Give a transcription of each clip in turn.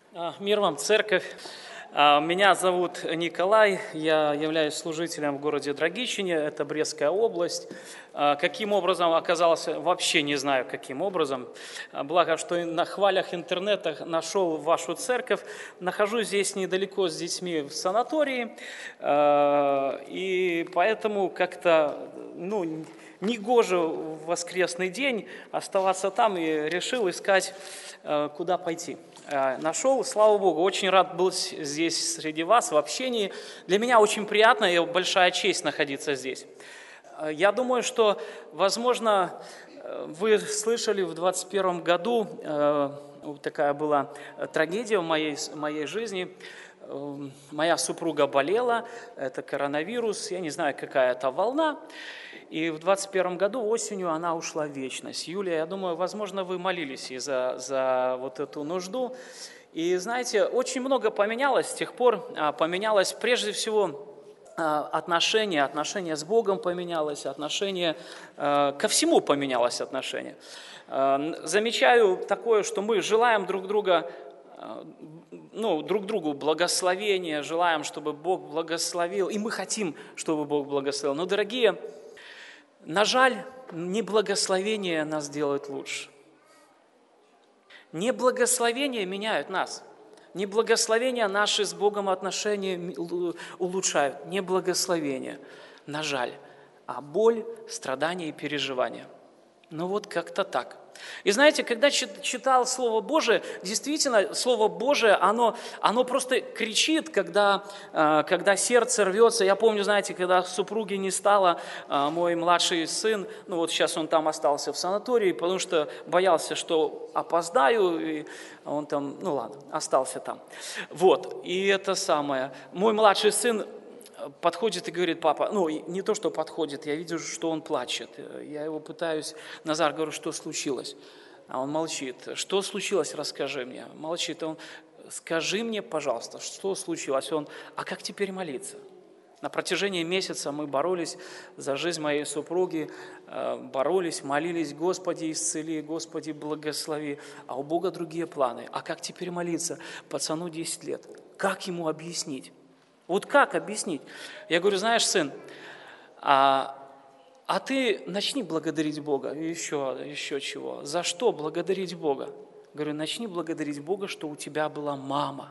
Мир вам, церковь. Меня зовут Николай, я являюсь служителем в городе Драгичине, это Брестская область. Каким образом оказался, вообще не знаю, каким образом. Благо, что на хвалях интернета нашел вашу церковь. Нахожусь здесь недалеко с детьми в санатории, и поэтому как-то, негоже в воскресный день оставаться там, и решил искать, куда пойти. Нашел, слава Богу, очень рад был здесь среди вас в общении. Для меня очень приятно и большая честь находиться здесь. Я думаю, что, возможно, вы слышали в 2021 году, такая была трагедия в моей жизни. Моя супруга болела, это коронавирус, я не знаю, какая это волна. И в 2021 году осенью она ушла в вечность. Юлия, я думаю, возможно, вы молились и за вот эту нужду. И знаете, очень много поменялось с тех пор. Поменялось прежде всего отношение с Богом поменялось, отношение ко всему поменялось отношение. Замечаю такое, что мы желаем друг другу благословения, желаем, чтобы Бог благословил, и мы хотим, чтобы Бог благословил. Но, дорогие, на жаль, не благословение нас делает лучше. Не благословения меняют нас. Не благословения наши с Богом отношения улучшают. Не благословения, на жаль, а боль, страдания и переживания. Вот как-то так. И знаете, когда читал Слово Божие, действительно, Слово Божие, оно просто кричит, когда сердце рвется. Я помню, знаете, когда супруги не стало, мой младший сын, сейчас он там остался в санатории, потому что боялся, что опоздаю, и он там, остался там. И это самое. Мой младший сын подходит и говорит: папа, не то, что подходит, я вижу, что он плачет. Я его пытаюсь, Назар, говорю, что случилось? А он молчит. Что случилось, расскажи мне. Молчит. Он: скажи мне, пожалуйста, что случилось? Он: а как теперь молиться? На протяжении месяца мы боролись за жизнь моей супруги, боролись, молились: Господи, исцели, Господи, благослови. А у Бога другие планы. А как теперь молиться? Пацану 10 лет. Как ему объяснить? Как объяснить? Я говорю: знаешь, сын, а ты начни благодарить Бога. Еще чего? За что благодарить Бога? Говорю: начни благодарить Бога, что у тебя была мама.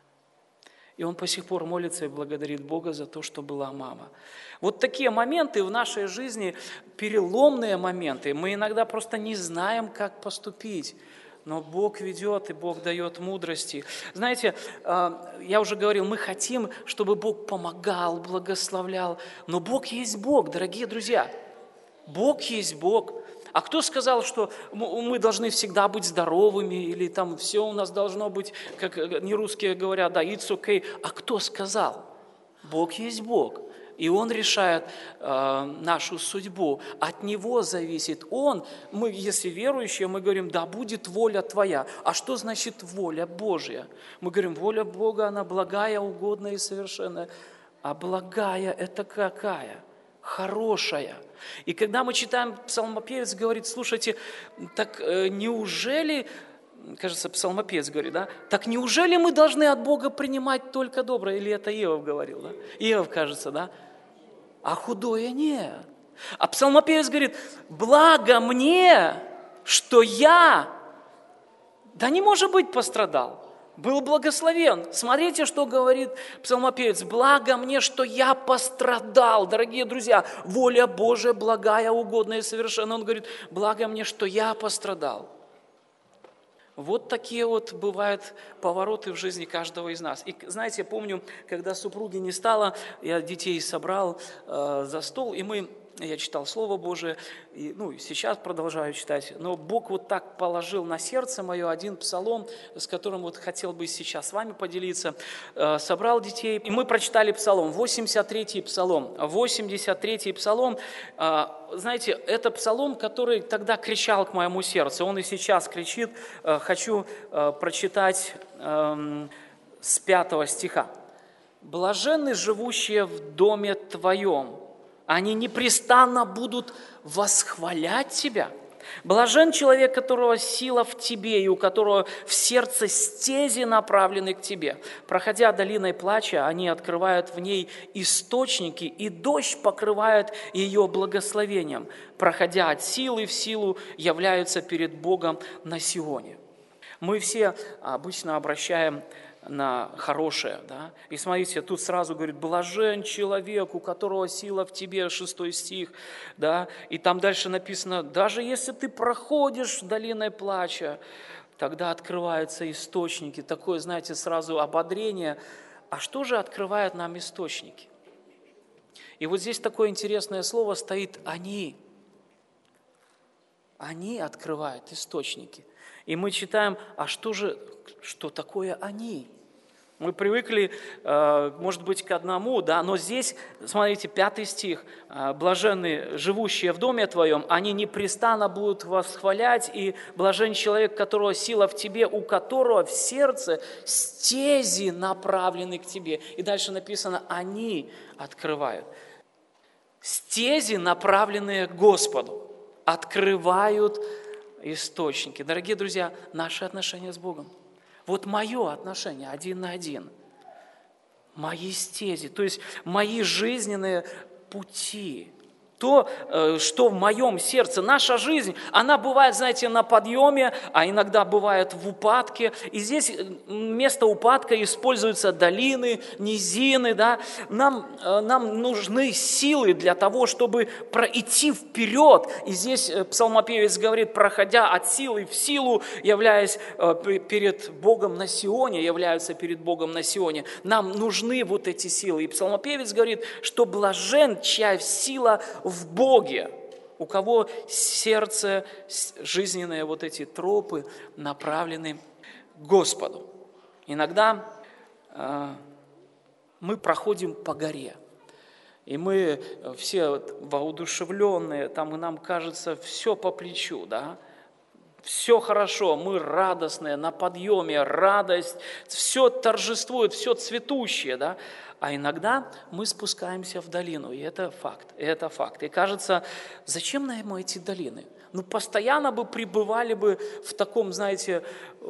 И он по сих пор молится и благодарит Бога за то, что была мама. Вот такие моменты в нашей жизни, переломные моменты, мы иногда просто не знаем, как поступить. Но Бог ведет, и Бог дает мудрости. Знаете, я уже говорил, мы хотим, чтобы Бог помогал, благословлял. Но Бог есть Бог, дорогие друзья. Бог есть Бог. А кто сказал, что мы должны всегда быть здоровыми, или там все у нас должно быть, как нерусские говорят, да, it's okay. А кто сказал? Бог есть Бог. И Он решает нашу судьбу. От Него зависит. Мы, если верующие, мы говорим: да будет воля Твоя. А что значит воля Божья? Мы говорим: воля Бога, она благая, угодная и совершенная. А благая – это какая? Хорошая. И когда мы читаем, псалмопевец говорит: слушайте, так неужели... Кажется, псалмопевец говорит, да? Так неужели мы должны от Бога принимать только доброе? Или это Иов говорил, да? Иов, кажется, да? А худое нет. А псалмопевец говорит: благо мне, что я, да не может быть, пострадал, был благословен. Смотрите, что говорит псалмопевец: благо мне, что я пострадал. Дорогие друзья, воля Божия благая, угодная и совершенная. Он говорит: благо мне, что я пострадал. Вот такие бывают повороты в жизни каждого из нас. И знаете, я помню, когда супруги не стало, я детей собрал за стол, и я читал Слово Божие, и сейчас продолжаю читать. Но Бог так положил на сердце мое один псалом, с которым хотел бы сейчас с вами поделиться. Собрал детей, и мы прочитали псалом, 83-й псалом. 83-й псалом, знаете, это псалом, который тогда кричал к моему сердцу. Он и сейчас кричит. Хочу прочитать с 5 стиха. «Блаженны живущие в доме Твоем, они непрестанно будут восхвалять Тебя. Блажен человек, которого сила в тебе, и у которого в сердце стези направлены к тебе. Проходя долиной плача, они открывают в ней источники, и дождь покрывает ее благословением. Проходя от силы в силу, являются перед Богом на Сионе. Мы все обычно обращаем на хорошее, да? И смотрите, тут сразу говорит, блажен человек, у которого сила в тебе, 6 стих, да? И там дальше написано, даже если ты проходишь долиной плача, тогда открываются источники. Такое, знаете, сразу ободрение. А что же открывает нам источники? И вот здесь такое интересное слово стоит «они». Они открывают источники. И мы читаем, а что такое «они»? Мы привыкли, может быть, к одному, да, но здесь, смотрите, 5 стих. «Блаженны, живущие в доме твоем, они непрестанно будут восхвалять, и блажен человек, которого сила в тебе, у которого в сердце стези направлены к тебе». И дальше написано «они открывают». Стези, направленные к Господу, открывают источники. Дорогие друзья, наши отношения с Богом. Вот мое отношение 1 на 1, мои стези, то есть мои жизненные пути, то, что в моем сердце, наша жизнь, она бывает, знаете, на подъеме, а иногда бывает в упадке. И здесь вместо упадка используются долины, низины. Да? Нам нужны силы для того, чтобы пройти вперед. И здесь псалмопевец говорит, проходя от силы в силу, являясь перед Богом на Сионе, являются перед Богом на Сионе. Нам нужны вот эти силы. И псалмопевец говорит, что блажен, чья сила в Боге, у кого сердце, жизненные вот эти тропы направлены к Господу. Иногда мы проходим по горе, и мы все воодушевленные, там и нам кажется все по плечу, да? Все хорошо, мы радостные, на подъеме, радость, все торжествует, все цветущее, да? А иногда мы спускаемся в долину, и это факт. И кажется, зачем нам эти долины? Ну, постоянно бы пребывали бы в таком, знаете,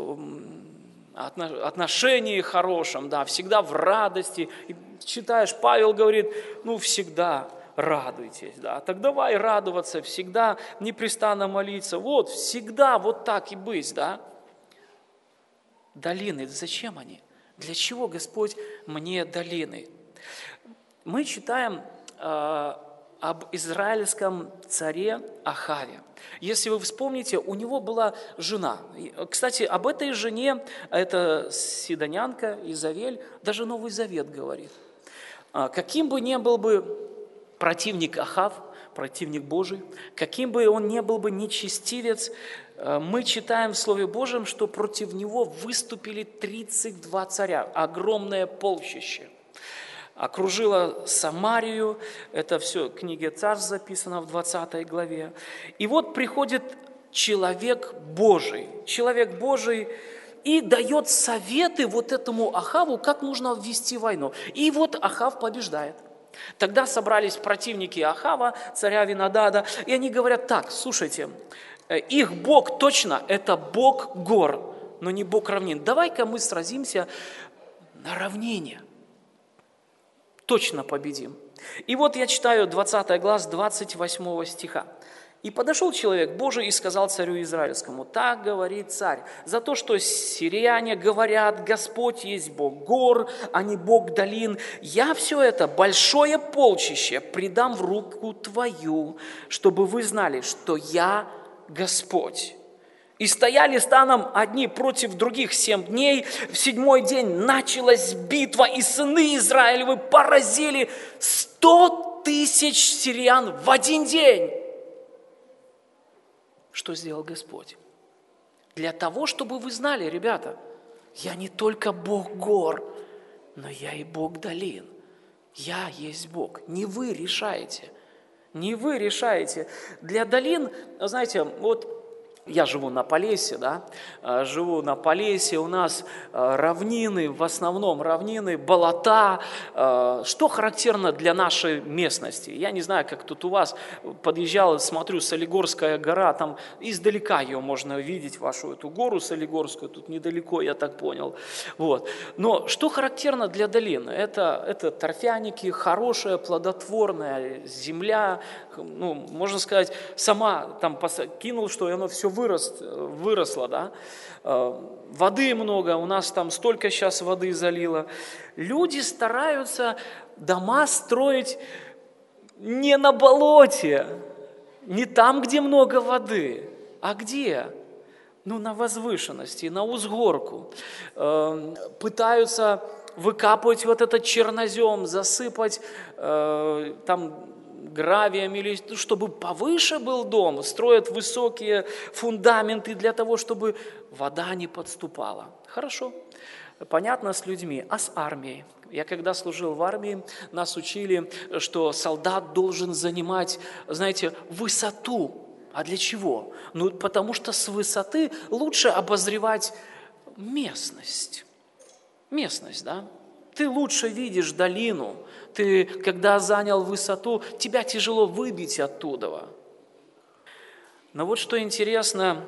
отношении хорошем, да, всегда в радости. И читаешь, Павел говорит, ну, всегда радуйтесь, да, так давай радоваться, всегда непрестанно молиться, вот, всегда вот так и быть, да. Долины, зачем они? Для чего, Господь, мне долины? Мы читаем об израильском царе Ахаве. Если вы вспомните, у него была жена. Кстати, об этой жене, это сидонянка Изавель, даже Новый Завет говорит. Каким бы ни был бы противник Ахав, противник Божий, каким бы он ни был бы нечестивец, мы читаем в Слове Божьем, что против него выступили 32 царя, огромное полчище. Окружило Самарию, это все в книге Царств записано в 20 главе. И вот приходит человек Божий и дает советы вот этому Ахаву, как нужно ввести войну. И вот Ахав побеждает. Тогда собрались противники Ахава, царя Винодада, и они говорят так, слушайте, их Бог точно это Бог гор, но не Бог равнин. Давай-ка мы сразимся на равнине. Точно победим. И вот я читаю 20 глава, 28 стиха. «И подошел человек Божий и сказал царю Израильскому, так говорит царь, за то, что сирияне говорят, Господь есть Бог гор, а не Бог долин, я все это большое полчище предам в руку твою, чтобы вы знали, что я Господь». И стояли станом одни против других 7 дней. В 7-й день началась битва, и сыны Израилевы поразили 100 000 сириян в один день. Что сделал Господь? Для того, чтобы вы знали, ребята, я не только Бог гор, но я и Бог долин. Я есть Бог. Не вы решаете. Не вы решаете. Для долин, знаете, вот Я живу на Полесье, да, живу на Полесье, у нас равнины, в основном равнины, болота. Что характерно для нашей местности? Я не знаю, как тут у вас, подъезжал, смотрю, Солигорская гора, там издалека ее можно видеть, вашу эту гору Солигорскую, тут недалеко, я так понял. Вот. Но что характерно для долины? Это торфяники, хорошая, плодотворная земля, ну, можно сказать, сама там кинул, что оно все выросло, да. Воды много, у нас там столько сейчас воды залило. Люди стараются дома строить не на болоте, не там, где много воды, а где? Ну, на возвышенности, на узгорку. Пытаются выкапывать вот этот чернозем, засыпать там гравием, или чтобы повыше был дом, строят высокие фундаменты для того, чтобы вода не подступала. Хорошо, понятно с людьми, а с армией? Я когда служил в армии, нас учили, что солдат должен занимать, знаете, высоту. А для чего? Ну, потому что с высоты лучше обозревать местность. Местность, да? Ты лучше видишь долину. Ты, когда занял высоту, тебя тяжело выбить оттуда. Но вот что интересно,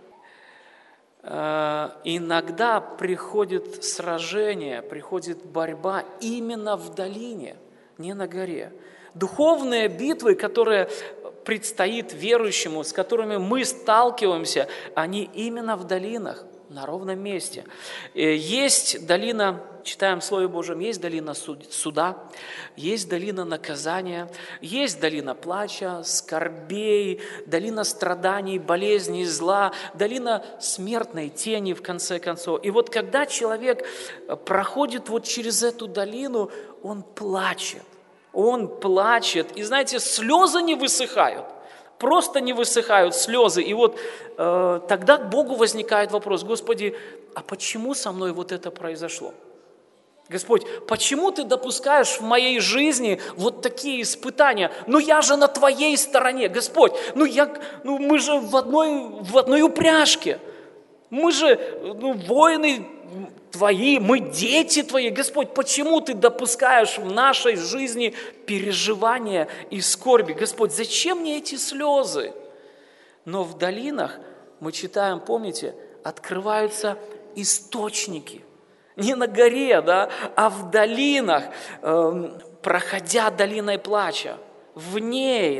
иногда приходит сражение, приходит борьба именно в долине, не на горе. Духовные битвы, которые предстоит верующему, с которыми мы сталкиваемся, они именно в долинах, на ровном месте. Есть долина, читаем в Слове Божьем, есть долина суда, есть долина наказания, есть долина плача, скорбей, долина страданий, болезней, зла, долина смертной тени, в конце концов. И вот когда человек проходит вот через эту долину, он плачет. И знаете, слезы не высыхают. Просто не высыхают слезы. И вот тогда к Богу возникает вопрос: Господи, а почему со мной вот это произошло? Господь, почему Ты допускаешь в моей жизни вот такие испытания? Ну я же на Твоей стороне, Господь, мы же в одной упряжке. Мы же воины Твои, мы дети Твои. Господь, почему Ты допускаешь в нашей жизни переживания и скорби? Господь, зачем мне эти слезы? Но в долинах, мы читаем, помните, открываются источники. Не на горе, да, а в долинах, проходя долиной плача, в ней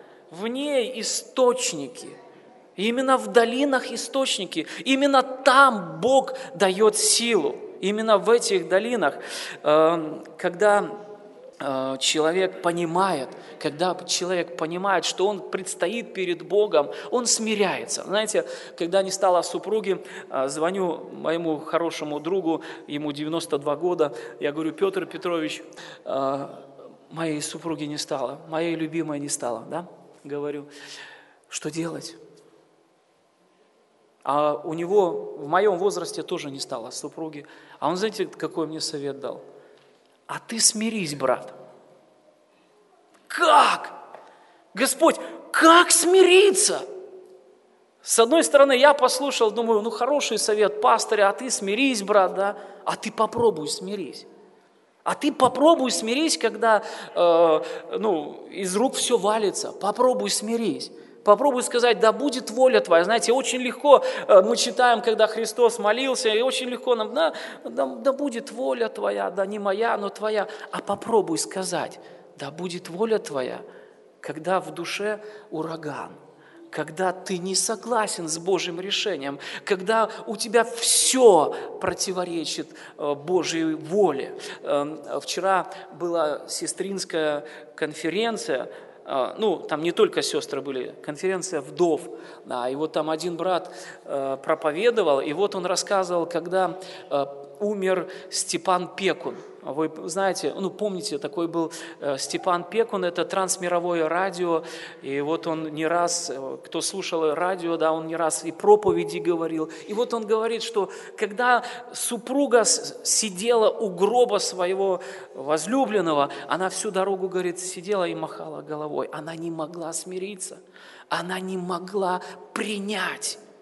источники. Именно в долинах источники, именно там Бог дает силу. Именно в этих долинах, когда человек понимает, что он предстоит перед Богом, он смиряется. Знаете, когда не стало супруги, звоню моему хорошему другу, ему 92 года, я говорю: Петр Петрович, моей супруги не стало, моей любимой не стало, да? Говорю, что делать? А у него в моем возрасте тоже не стало супруги. А он, знаете, какой мне совет дал? А ты смирись, брат. Как? Господь, как смириться? С одной стороны, я послушал, думаю, хороший совет пастыря, а ты смирись, брат, да? А ты попробуй смирись. Когда из рук все валится. Попробуй смирись. Попробуй сказать: да будет воля Твоя. Знаете, очень легко мы читаем, когда Христос молился, и очень легко нам: да будет воля Твоя, да не моя, но Твоя. А попробуй сказать: да будет воля Твоя, когда в душе ураган, когда ты не согласен с Божьим решением, когда у тебя все противоречит Божьей воле. Вчера была сестринская конференция, там не только сестры были, конференция вдов, да, и вот там один брат проповедовал, и вот он рассказывал, когда умер Степан Пекун. Вы знаете, помните, такой был Степан Пекун, это трансмировое радио, и вот он не раз, кто слушал радио, да, он не раз и проповеди говорил, и вот он говорит, что когда супруга сидела у гроба своего возлюбленного, она всю дорогу, говорит, сидела и махала головой, она не могла смириться, она не могла принять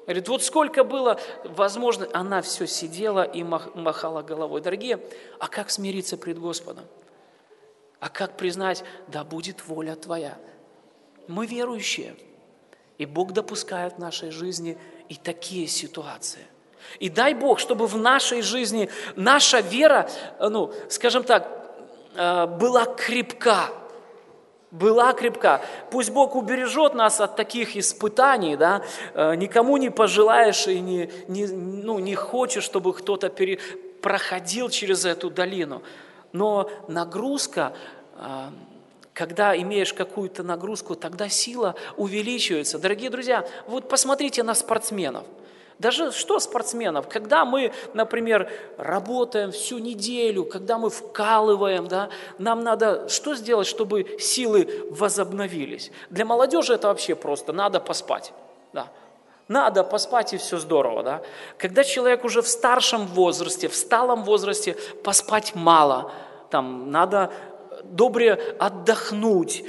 Говорит, вот сколько было возможно, она все сидела и махала головой. Дорогие, а как смириться пред Господом? А как признать, да будет воля Твоя? Мы верующие, и Бог допускает в нашей жизни и такие ситуации. И дай Бог, чтобы в нашей жизни наша вера, скажем так, была крепка. Была крепка. Пусть Бог убережет нас от таких испытаний, да? Никому не пожелаешь и не хочешь, чтобы кто-то проходил через эту долину. Но нагрузка, когда имеешь какую-то нагрузку, тогда сила увеличивается. Дорогие друзья, вот посмотрите на спортсменов. Даже что спортсменов? Когда мы, например, работаем всю неделю, когда мы вкалываем, да, нам надо что сделать, чтобы силы возобновились? Для молодежи это вообще просто, надо поспать. Да. Надо поспать, и все здорово. Да. Когда человек уже в старшем возрасте, в сталом возрасте, поспать мало. Там надо добре отдохнуть,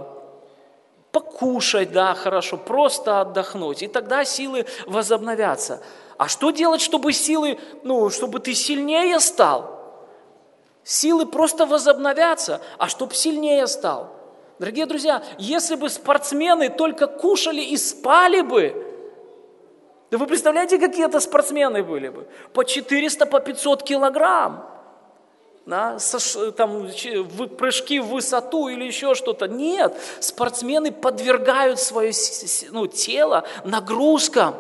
покушать, да, хорошо, просто отдохнуть, и тогда силы возобновятся. А что делать, чтобы силы, чтобы ты сильнее стал? Силы просто возобновятся, а чтобы сильнее стал. Дорогие друзья, если бы спортсмены только кушали и спали бы, да вы представляете, какие это спортсмены были бы? По 400, по 500 килограмм. Да, прыжки в высоту или еще что-то. Нет, спортсмены подвергают свое тело нагрузкам.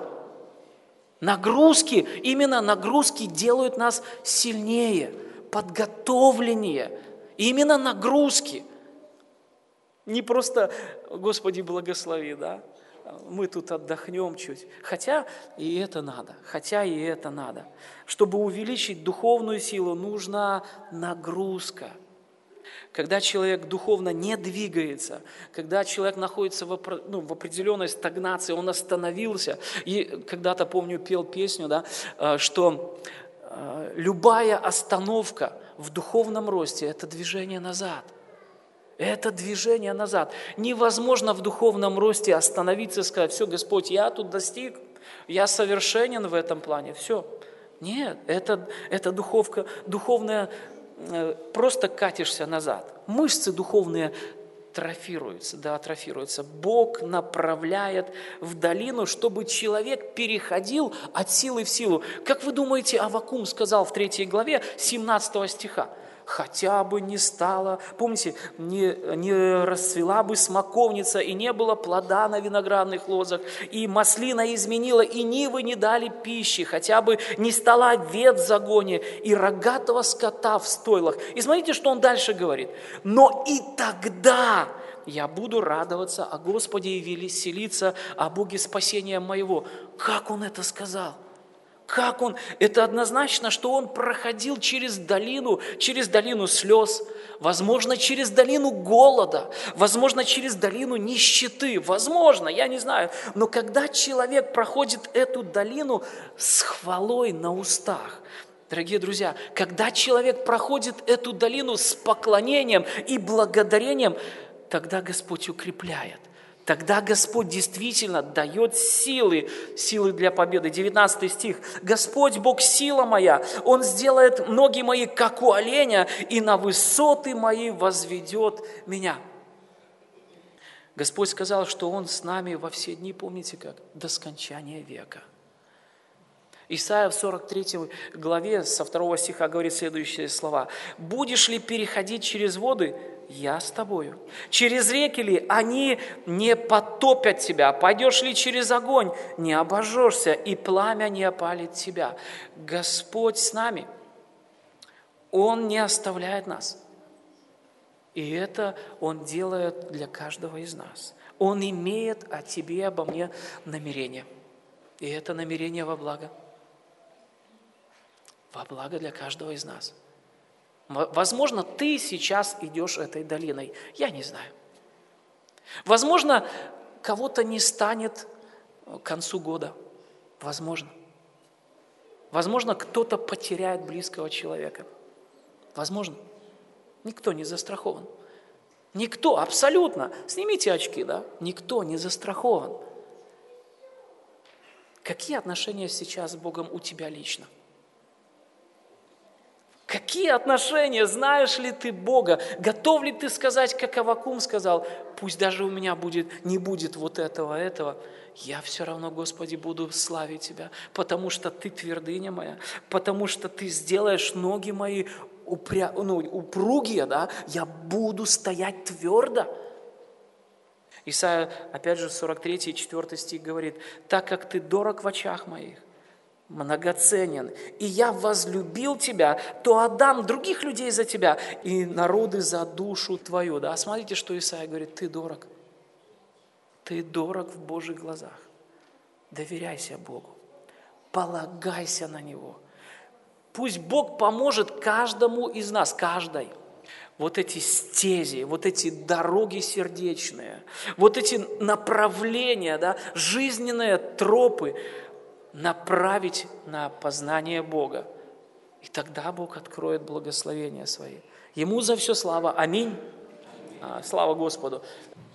Нагрузки, именно нагрузки делают нас сильнее, подготовленнее. Именно нагрузки. Не просто, Господи, благослови, да? Мы тут отдохнем чуть. Хотя и это надо. Чтобы увеличить духовную силу, нужна нагрузка. Когда человек духовно не двигается, когда человек находится в определенной стагнации, он остановился. И когда-то, помню, пел песню, да, что любая остановка в духовном росте – это движение назад. Это движение назад. Невозможно в духовном росте остановиться и сказать, все, Господь, я тут достиг, я совершенен в этом плане, все. Нет, это духовная, просто катишься назад. Мышцы духовные атрофируются. Бог направляет в долину, чтобы человек переходил от силы в силу. Как вы думаете, Аввакум сказал в 3 главе 17 стиха? Хотя бы не стало, помните, не расцвела бы смоковница, и не было плода на виноградных лозах, и маслина изменила, и нивы не дали пищи, хотя бы не стало овец в загоне, и рогатого скота в стойлах. И смотрите, что он дальше говорит. Но и тогда я буду радоваться о Господе и веселиться о Боге спасения моего. Как он это сказал? Как он? Это однозначно, что он проходил через долину слез, возможно, через долину голода, возможно, через долину нищеты, возможно, я не знаю. Но когда человек проходит эту долину с хвалой на устах, дорогие друзья, когда человек проходит эту долину с поклонением и благодарением, тогда Господь укрепляет. Тогда Господь действительно дает силы для победы. 19 стих. «Господь Бог сила моя, Он сделает ноги мои, как у оленя, и на высоты мои возведет меня». Господь сказал, что Он с нами во все дни, помните как? До скончания века. Исайя в 43 главе со 2 стиха говорит следующие слова. «Будешь ли переходить через воды? Я с тобою. Через реки ли? Они не потопят тебя. Пойдешь ли через огонь? Не обожжешься, и пламя не опалит тебя». Господь с нами. Он не оставляет нас. И это Он делает для каждого из нас. Он имеет о тебе и обо мне намерение. И это намерение во благо. Во благо для каждого из нас. Возможно, ты сейчас идешь этой долиной. Я не знаю. Возможно, кого-то не станет к концу года. Возможно. Возможно, кто-то потеряет близкого человека. Возможно. Никто не застрахован. Никто, абсолютно. Снимите очки, да? Никто не застрахован. Какие отношения сейчас с Богом у тебя лично? Какие отношения? Знаешь ли ты Бога? Готов ли ты сказать, как Аввакум сказал, пусть даже у меня не будет вот этого, я все равно, Господи, буду славить Тебя, потому что Ты твердыня моя, потому что Ты сделаешь ноги мои упругие, да? Я буду стоять твердо. Исайя, опять же, 43 4 стих говорит, так как Ты дорог в очах моих, многоценен, и я возлюбил тебя, то отдам других людей за тебя и народы за душу твою. Да? Смотрите, что Исайя говорит, ты дорог в Божьих глазах. Доверяйся Богу, полагайся на Него. Пусть Бог поможет каждому из нас, каждой. Вот эти стези, вот эти дороги сердечные, вот эти направления, да, жизненные тропы, направить на познание Бога. И тогда Бог откроет благословения свои. Ему за все слава. Аминь. Слава Господу.